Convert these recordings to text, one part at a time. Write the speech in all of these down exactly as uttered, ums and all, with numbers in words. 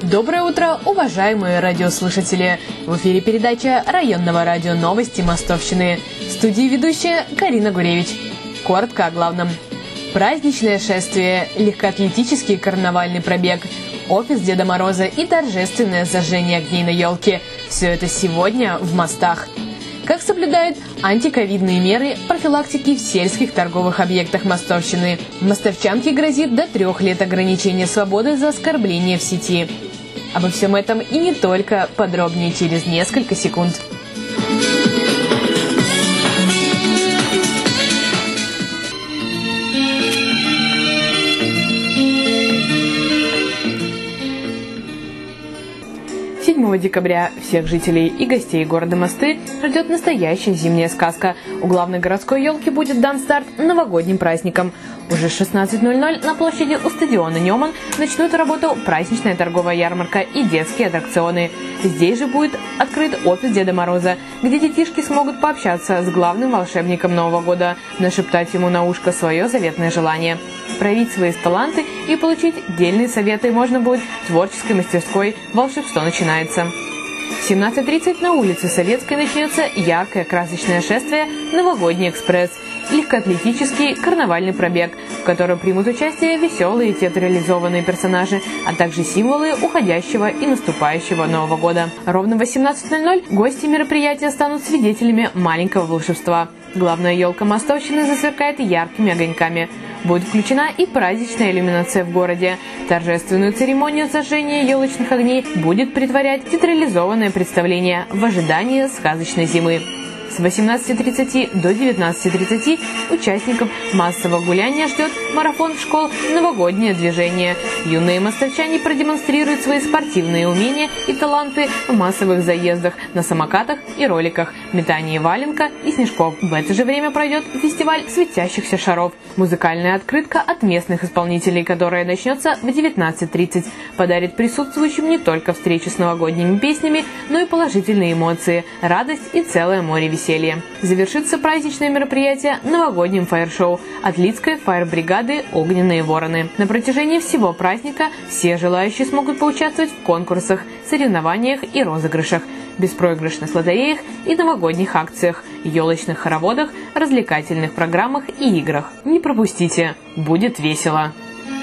Доброе утро, уважаемые радиослушатели! В эфире передача районного радио «Новости Мостовщины». В студии ведущая Карина Гуревич. Коротко о главном. Праздничное шествие, легкоатлетический карнавальный пробег, офис Деда Мороза и торжественное зажжение огней на елке. Все это сегодня в Мостах. Как соблюдают антиковидные меры профилактики в сельских торговых объектах Мостовщины. Мостовчанке грозит до трех лет ограничения свободы за оскорбление в сети. Обо всем этом и не только, подробнее через несколько секунд. седьмого декабря всех жителей и гостей города Мосты ждет настоящая зимняя сказка. У главной городской елки будет дан старт новогодним праздникам. Уже с шестнадцати ноль-ноль на площади у стадиона Неман начнут работу праздничная торговая ярмарка и детские аттракционы. Здесь же будет открыт офис Деда Мороза, где детишки смогут пообщаться с главным волшебником Нового года, нашептать ему на ушко свое заветное желание. Проявить свои таланты и получить дельные советы можно будет в творческой мастерской «Волшебство начинается». В семнадцать тридцать на улице Советской начнется яркое красочное шествие «Новогодний экспресс» – легкоатлетический карнавальный пробег, в котором примут участие веселые театрализованные персонажи, а также символы уходящего и наступающего Нового года. Ровно в восемнадцать ноль-ноль гости мероприятия станут свидетелями маленького волшебства. Главная елка Мостовщины засверкает яркими огоньками. Будет включена и праздничная иллюминация в городе. Торжественную церемонию зажжения елочных огней будет притворять театрализованное представление в ожидании сказочной зимы. С восемнадцати тридцати до девятнадцати тридцати участников массового гуляния ждет марафон школ «Новогоднее движение». Юные мостовчане продемонстрируют свои спортивные умения и таланты в массовых заездах на самокатах и роликах, метании валенка и снежков. В это же время пройдет фестиваль светящихся шаров. Музыкальная открытка от местных исполнителей, которая начнется в девятнадцать тридцать, подарит присутствующим не только встречу с новогодними песнями, но и положительные эмоции, радость и целое море веселья. Завершится праздничное мероприятие новогодним фаер-шоу от Лидской фаер-бригады «Огненные вороны». На протяжении всего праздника все желающие смогут поучаствовать в конкурсах, соревнованиях и розыгрышах, беспроигрышных лотереях и новогодних акциях, елочных хороводах, развлекательных программах и играх. Не пропустите, будет весело!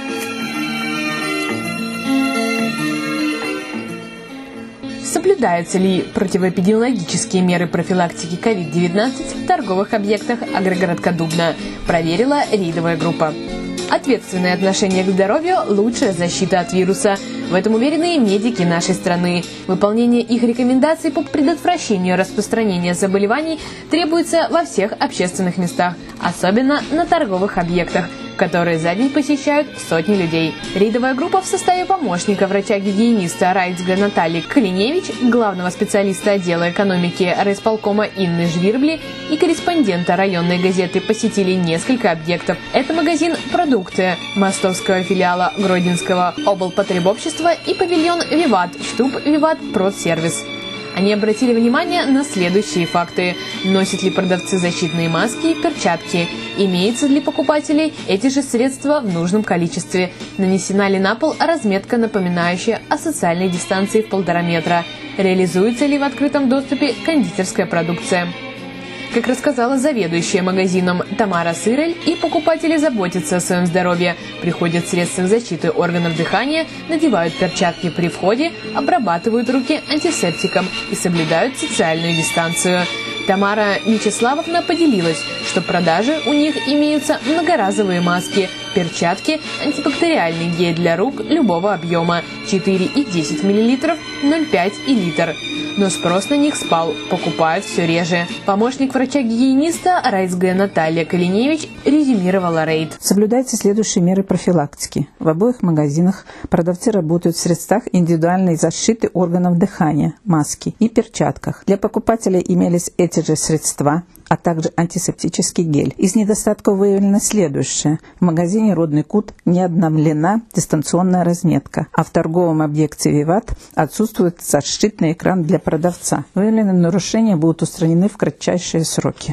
Соблюдаются ли противоэпидемиологические меры профилактики ковид девятнадцать в торговых объектах агрогородка Дубна, проверила рейдовая группа. Ответственное отношение к здоровью – лучшая защита от вируса. В этом уверены и медики нашей страны. Выполнение их рекомендаций по предотвращению распространения заболеваний требуется во всех общественных местах, особенно на торговых объектах, которые за день посещают сотни людей. Рейдовая группа в составе помощника врача-гигиениста Райцга Натальи Калиневич, главного специалиста отдела экономики райисполкома Инны Жвирбли и корреспондента районной газеты посетили несколько объектов. Это магазин «Продукты» мостовского филиала Гродненского облпотребобщества и павильон «Виват» штуб «Виват Продсервис». Они обратили внимание на следующие факты. Носят ли продавцы защитные маски и перчатки? Имеются ли покупателей эти же средства в нужном количестве? Нанесена ли на пол разметка, напоминающая о социальной дистанции в полтора метра? Реализуется ли в открытом доступе кондитерская продукция? Как рассказала заведующая магазином Тамара Сырель, и покупатели заботятся о своем здоровье, приходят в средствах защиты органов дыхания, надевают перчатки при входе, обрабатывают руки антисептиком и соблюдают социальную дистанцию. Тамара Вячеславовна поделилась, что в продаже у них имеются многоразовые маски, перчатки, антибактериальный гель для рук любого объема четыре и десять миллилитров, ноль целых пять и литр. Но спрос на них спал, покупают все реже. Помощник врача-гигиениста Райцга Наталья Калиневич резюмировала рейд. Соблюдаются следующие меры профилактики. В обоих магазинах продавцы работают в средствах индивидуальной защиты органов дыхания, маски и перчатках. Для покупателей имелись эти же средства, а также антисептический гель. Из недостатков выявлено следующее. В магазине «Родный кут» не обновлена дистанционная разметка, а в торговом объекте «Виват» отсутствует защитный экран для продавца. Выявленные нарушения будут устранены в кратчайшие сроки.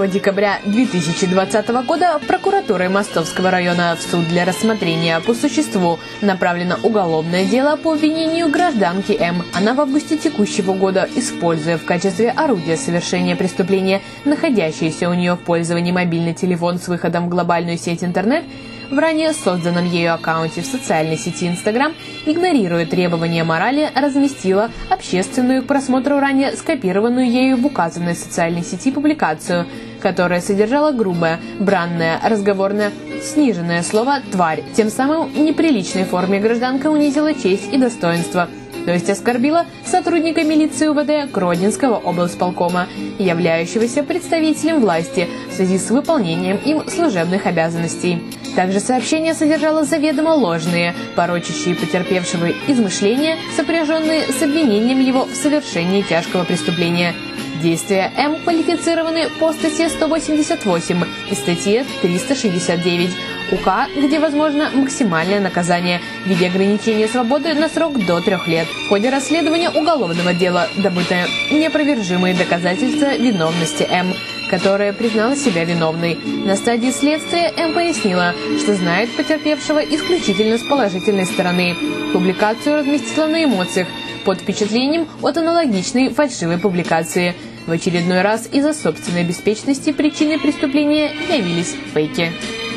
первого декабря две тысячи двадцатого года прокуратурой Мостовского района в суд для рассмотрения по существу направлено уголовное дело по обвинению гражданки М. Она в августе текущего года, используя в качестве орудия совершения преступления находящийся у нее в пользовании мобильный телефон с выходом в глобальную сеть интернет, в ранее созданном ею аккаунте в социальной сети Instagram, игнорируя требования морали, разместила общественную к просмотру ранее скопированную ею в указанной социальной сети публикацию, которая содержала грубое, бранное, разговорное, сниженное слово «тварь». Тем самым в неприличной форме гражданка унизила честь и достоинство, то есть оскорбила сотрудника милиции УВД Гродненского облсполкома, являющегося представителем власти в связи с выполнением им служебных обязанностей. Также сообщение содержало заведомо ложные, порочащие потерпевшего измышления, сопряженные с обвинением его в совершении тяжкого преступления. Действия М квалифицированы по статье сто восемьдесят восемь и статье триста шестьдесят девять УК, где возможно максимальное наказание в виде ограничения свободы на срок до трех лет. В ходе расследования уголовного дела добыты неопровержимые доказательства виновности М, которая признала себя виновной. На стадии следствия М пояснила, что знает потерпевшего исключительно с положительной стороны. Публикацию разместила на эмоциях, под впечатлением от аналогичной фальшивой публикации. В очередной раз из-за собственной беспечности причиной преступления явились фейки.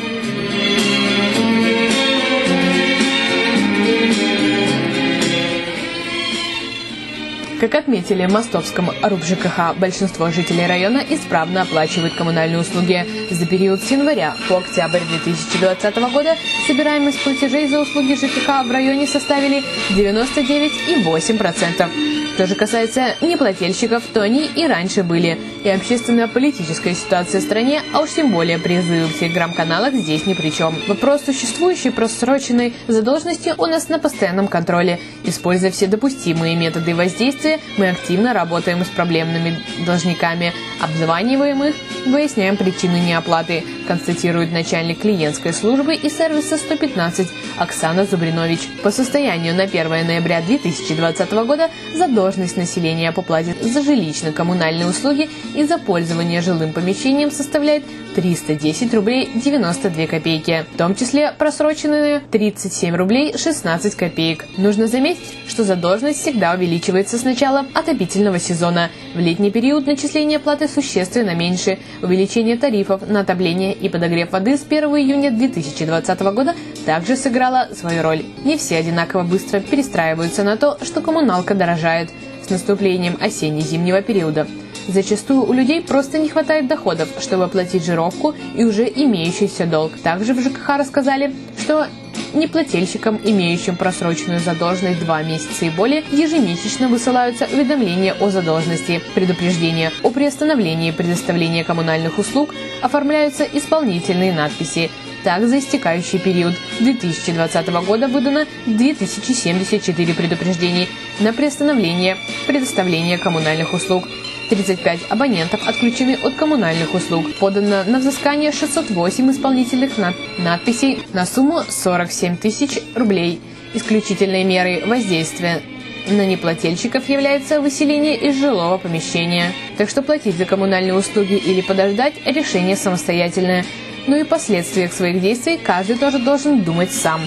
Как отметили в Мостовском РУП-ЖКХ, большинство жителей района исправно оплачивают коммунальные услуги. За период с января по октябрь две тысячи двадцатого года собираемость платежей за услуги ЖКХ в районе составили девяносто девять и восемь десятых процента. Что же касается неплательщиков, то они и раньше были. И общественно-политическая ситуация в стране, а уж тем более призывы в телеграм-каналах здесь ни при чем. Вопрос существующей просроченной задолженности у нас на постоянном контроле. Используя все допустимые методы воздействия, мы активно работаем с проблемными должниками, обзваниваем их, выясняем причины неоплаты, констатирует начальник клиентской службы и сервиса сто пятнадцать Оксана Зубринович. По состоянию на первое ноября две тысячи двадцатого года задолженность населения по плате за жилищно-коммунальные услуги и за пользование жилым помещением составляет триста десять рублей девяносто две копейки, в том числе просроченные тридцать семь рублей шестнадцать копеек. Нужно заметить, что задолженность всегда увеличивается с начала отопительного сезона. В летний период начисление платы существенно меньше. Увеличение тарифов на отопление и подогрев воды с первого июня две тысячи двадцатого года также сыграло свою роль. Не все одинаково быстро перестраиваются на то, что коммуналка дорожает с наступлением осенне-зимнего периода. Зачастую у людей просто не хватает доходов, чтобы оплатить жировку и уже имеющийся долг. Также в ЖКХ рассказали, что неплательщикам, имеющим просроченную задолженность два месяца и более, ежемесячно высылаются уведомления о задолженности, предупреждения о приостановлении предоставления коммунальных услуг, оформляются исполнительные надписи. Так, за истекающий период две тысячи двадцатого года выдано две тысячи семьдесят четыре предупреждений на приостановление предоставления коммунальных услуг. тридцать пять абонентов отключены от коммунальных услуг. Подано на взыскание шестьсот восемь исполнительных над... надписей на сумму сорок семь тысяч рублей. Исключительной мерой воздействия на неплательщиков является выселение из жилого помещения. Так что платить за коммунальные услуги или подождать – решение самостоятельное. Ну и последствиях своих действий каждый тоже должен думать сам.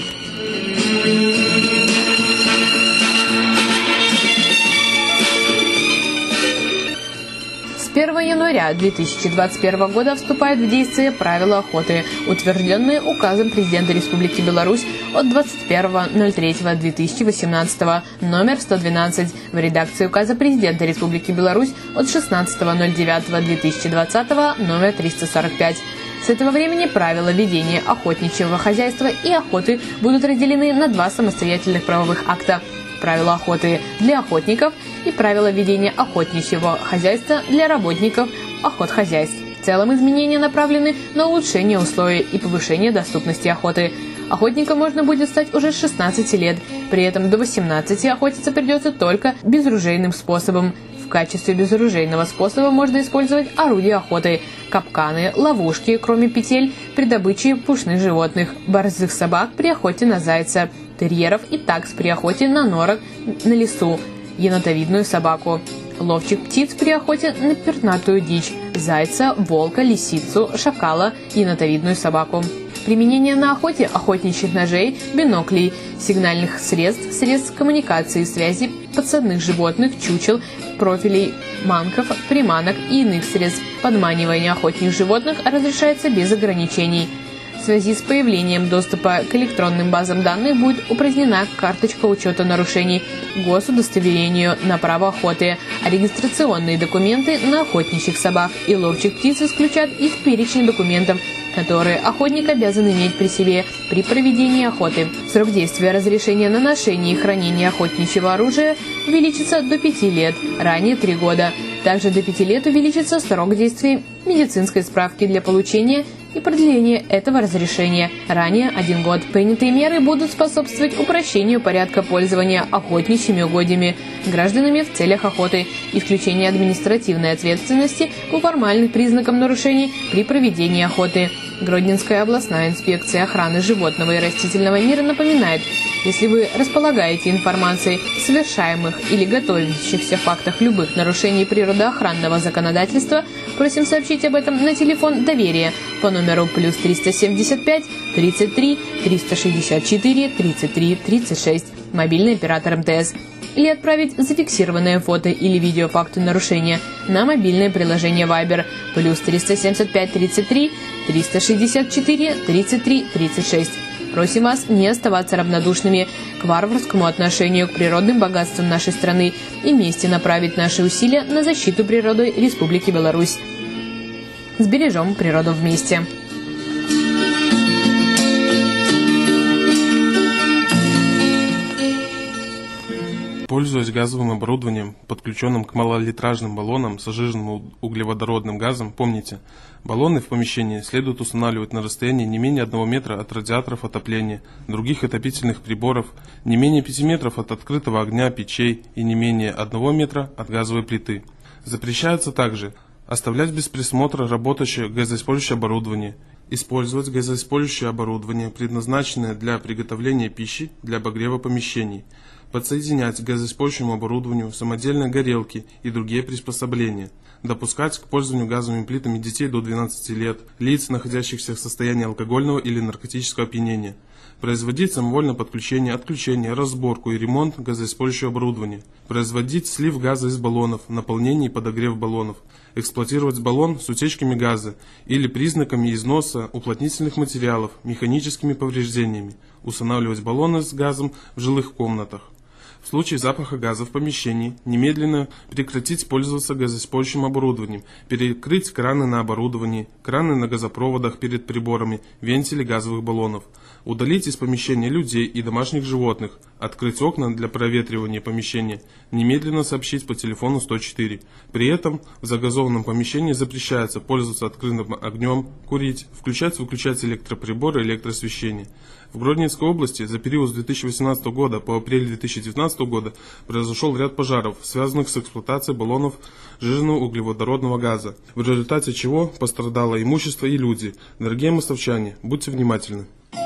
С первого января две тысячи двадцать первого года вступают в действие правила охоты, утвержденные указом президента Республики Беларусь от двадцать первого ноль третьего две тысячи восемнадцатого номер сто двенадцать в редакции указа президента Республики Беларусь от шестнадцатого ноль девятого две тысячи двадцатого номер триста сорок пять. С этого времени правила ведения охотничьего хозяйства и охоты будут разделены на два самостоятельных правовых акта. Правила охоты для охотников и правила ведения охотничьего хозяйства для работников охотхозяйств. В целом изменения направлены на улучшение условий и повышение доступности охоты. Охотником можно будет стать уже с шестнадцати лет, при этом до восемнадцати охотиться придется только безружейным способом. В качестве безоружейного способа можно использовать орудия охоты, капканы, ловушки, кроме петель, при добыче пушных животных, борзых собак при охоте на зайца, терьеров и такс при охоте на норок на лесу, енотовидную собаку. ловчих птиц при охоте на пернатую дичь, зайца, волка, лисицу, шакала и нотовидную собаку. Применение на охоте охотничьих ножей, биноклей, сигнальных средств, средств коммуникации и связи, подсадных животных, чучел, профилей, манков, приманок и иных средств подманивания охотничьих животных разрешается без ограничений. В связи с появлением доступа к электронным базам данных будет упразднена карточка учета нарушений госудостоверению на право охоты, а регистрационные документы на охотничьих собак и ловчих птиц исключат из перечня документов, которые охотник обязан иметь при себе при проведении охоты. Срок действия разрешения на ношение и хранение охотничьего оружия увеличится до пяти лет, ранее три года. Также до пяти лет увеличится срок действия медицинской справки для получения и продления этого разрешения, ранее один год. Принятые меры будут способствовать упрощению порядка пользования охотничьими угодьями гражданами в целях охоты, исключение административной ответственности по формальным признакам нарушений при проведении охоты. Гродненская областная инспекция охраны животного и растительного мира напоминает, если вы располагаете информацией о совершаемых или готовящихся фактах любых нарушений природоохранного законодательства, просим сообщить об этом на телефон доверия по номеру плюс триста семьдесят пять тридцать три триста шестьдесят четыре тридцать три тридцать шесть, мобильный оператор эм тэ эс, или отправить зафиксированное фото или видео факта нарушения на мобильное приложение Viber плюс триста семьдесят пять тридцать три триста шестьдесят четыре тридцать три тридцать шесть. Просим вас не оставаться равнодушными к варварскому отношению к природным богатствам нашей страны и вместе направить наши усилия на защиту природы Республики Беларусь. Сбережем природу вместе. Пользуясь газовым оборудованием, подключенным к малолитражным баллонам с сжиженным углеводородным газом, помните, баллоны в помещении следует устанавливать на расстоянии не менее одного метра от радиаторов отопления, других отопительных приборов, не менее пяти метров от открытого огня печей и не менее одного метра от газовой плиты. Запрещается также оставлять без присмотра работающее газоиспользующее оборудование, использовать газоиспользующее оборудование, предназначенное для приготовления пищи для обогрева помещений, подсоединять к газоиспользующему оборудованию самодельные горелки и другие приспособления, допускать к пользованию газовыми плитами детей до двенадцати лет, лиц, находящихся в состоянии алкогольного или наркотического опьянения, производить самовольное подключение, отключение, разборку и ремонт газоиспользующего оборудования, производить слив газа из баллонов, наполнение и подогрев баллонов, эксплуатировать баллон с утечками газа или признаками износа уплотнительных материалов, механическими повреждениями, устанавливать баллоны с газом в жилых комнатах. В случае запаха газа в помещении немедленно прекратить пользоваться газоиспользующим оборудованием, перекрыть краны на оборудовании, краны на газопроводах перед приборами, вентили газовых баллонов, удалить из помещения людей и домашних животных, открыть окна для проветривания помещения, немедленно сообщить по телефону сто четыре. При этом в загазованном помещении запрещается пользоваться открытым огнем, курить, включать-выключать электроприборы и электросвещение. В Гродненской области за период с две тысячи восемнадцатого года по апрель две тысячи девятнадцатого года произошел ряд пожаров, связанных с эксплуатацией баллонов сжиженного углеводородного газа, в результате чего пострадало имущество и люди. Дорогие мостовчане, будьте внимательны.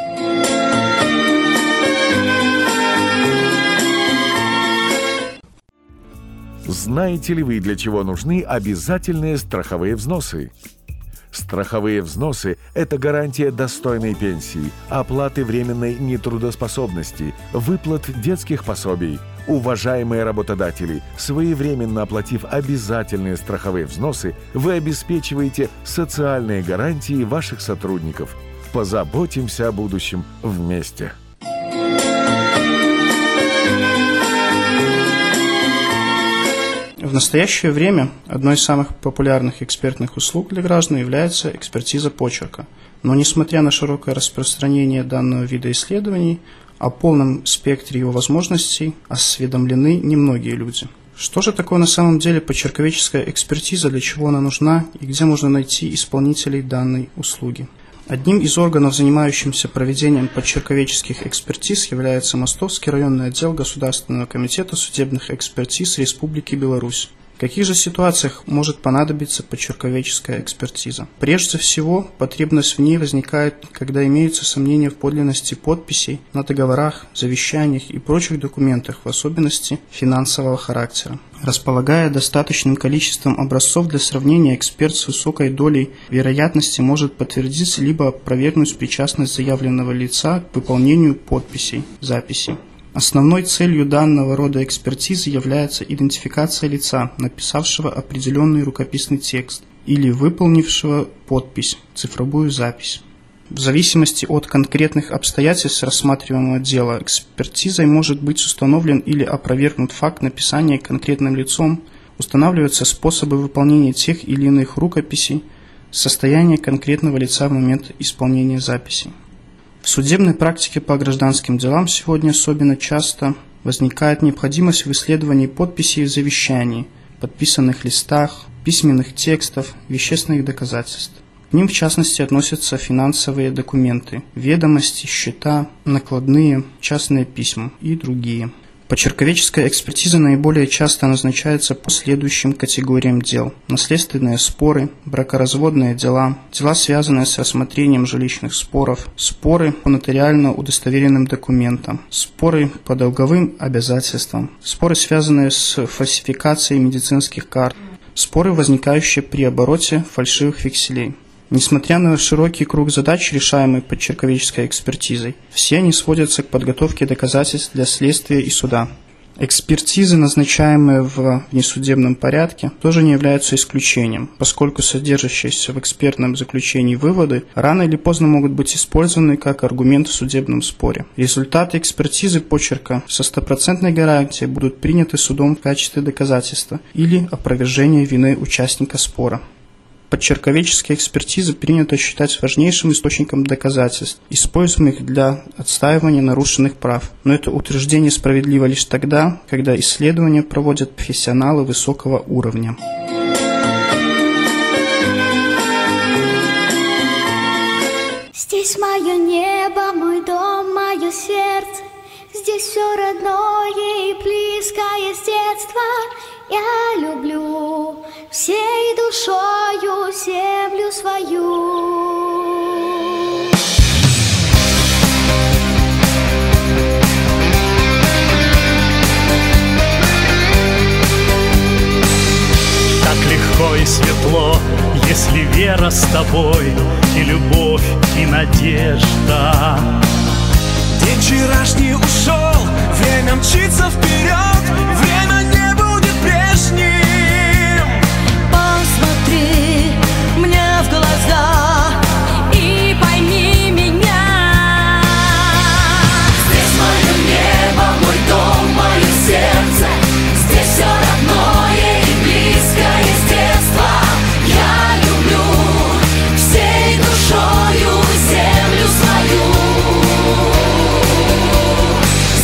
Знаете ли вы, для чего нужны обязательные страховые взносы? Страховые взносы – это гарантия достойной пенсии, оплаты временной нетрудоспособности, выплат детских пособий. Уважаемые работодатели, своевременно оплатив обязательные страховые взносы, вы обеспечиваете социальные гарантии ваших сотрудников. Позаботимся о будущем вместе. В настоящее время одной из самых популярных экспертных услуг для граждан является экспертиза почерка. Но несмотря на широкое распространение данного вида исследований, о полном спектре его возможностей осведомлены немногие люди. Что же такое на самом деле почерковедческая экспертиза, для чего она нужна и где можно найти исполнителей данной услуги? Одним из органов, занимающимся проведением почерковедческих экспертиз, является Мостовский районный отдел Государственного комитета судебных экспертиз Республики Беларусь. каких же ситуациях может понадобиться почерковедческая экспертиза? Прежде всего, потребность в ней возникает, когда имеются сомнения в подлинности подписей на договорах, завещаниях и прочих документах, в особенности финансового характера. Располагая достаточным количеством образцов для сравнения, эксперт с высокой долей вероятности может подтвердить либо опровергнуть причастность заявленного лица к выполнению подписей, записей. Основной целью данного рода экспертизы является идентификация лица, написавшего определенный рукописный текст или выполнившего подпись, цифровую запись. В зависимости от конкретных обстоятельств рассматриваемого дела, экспертизой может быть установлен или опровергнут факт написания конкретным лицом, устанавливаются способы выполнения тех или иных рукописей, состояние конкретного лица в момент исполнения записи. В судебной практике по гражданским делам сегодня особенно часто возникает необходимость в исследовании подписей в завещании, подписанных листах, письменных текстов, вещественных доказательств. К ним в частности относятся финансовые документы, ведомости, счета, накладные, частные письма и другие. Почерковедческая экспертиза наиболее часто назначается по следующим категориям дел: наследственные споры, бракоразводные дела, дела, связанные с рассмотрением жилищных споров, споры по нотариально удостоверенным документам, споры по долговым обязательствам, споры, связанные с фальсификацией медицинских карт, споры, возникающие при обороте фальшивых векселей. Несмотря на широкий круг задач, решаемых почерковедческой экспертизой, все они сводятся к подготовке доказательств для следствия и суда. Экспертизы, назначаемые в внесудебном порядке, тоже не являются исключением, поскольку содержащиеся в экспертном заключении выводы рано или поздно могут быть использованы как аргумент в судебном споре. Результаты экспертизы почерка со стопроцентной гарантией будут приняты судом в качестве доказательства или опровержения вины участника спора. Почерковедческие экспертизы принято считать важнейшим источником доказательств, используемых для отстаивания нарушенных прав. Но это утверждение справедливо лишь тогда, когда исследования проводят профессионалы высокого уровня. Здесь мое небо, мой дом, мое сердце. Здесь все родное и близкое с детства. Я люблю всей душою землю свою. Так легко и светло, если вера с тобой, и любовь, и надежда. День вчерашний ушел, время мчится вперед, время не будет прежним. Посмотри мне в глаза и пойми меня. Здесь мое небо, мой дом, мое сердце. Здесь все родное и близкое с детства. Я люблю всей душою землю свою.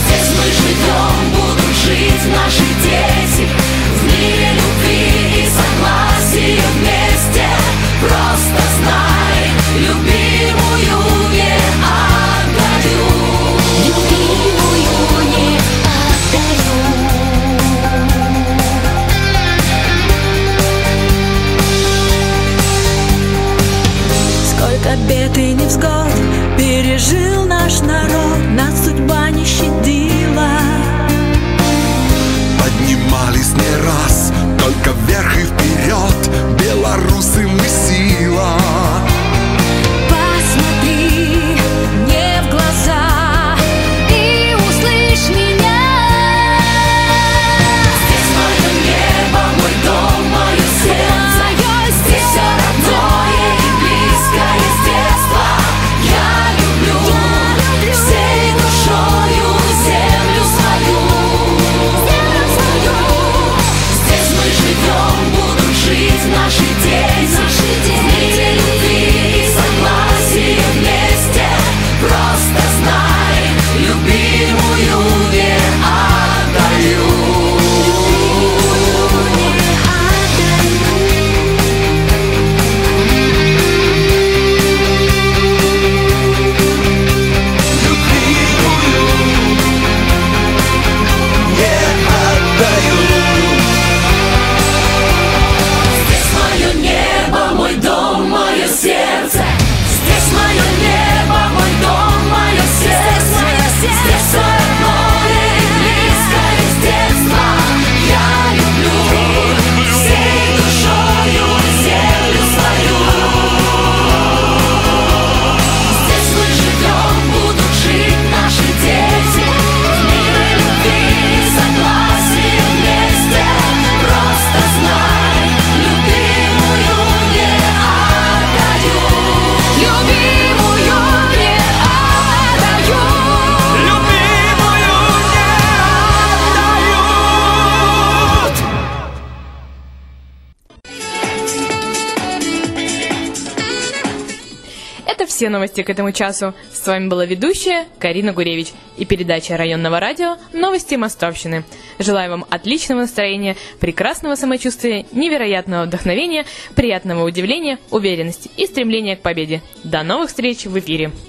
все новости к этому часу. С вами была ведущая Карина Гуревич и передача районного радио «Новости Мостовщины». Желаю вам отличного настроения, прекрасного самочувствия, невероятного вдохновения, приятного удивления, уверенности и стремления к победе. До новых встреч в эфире!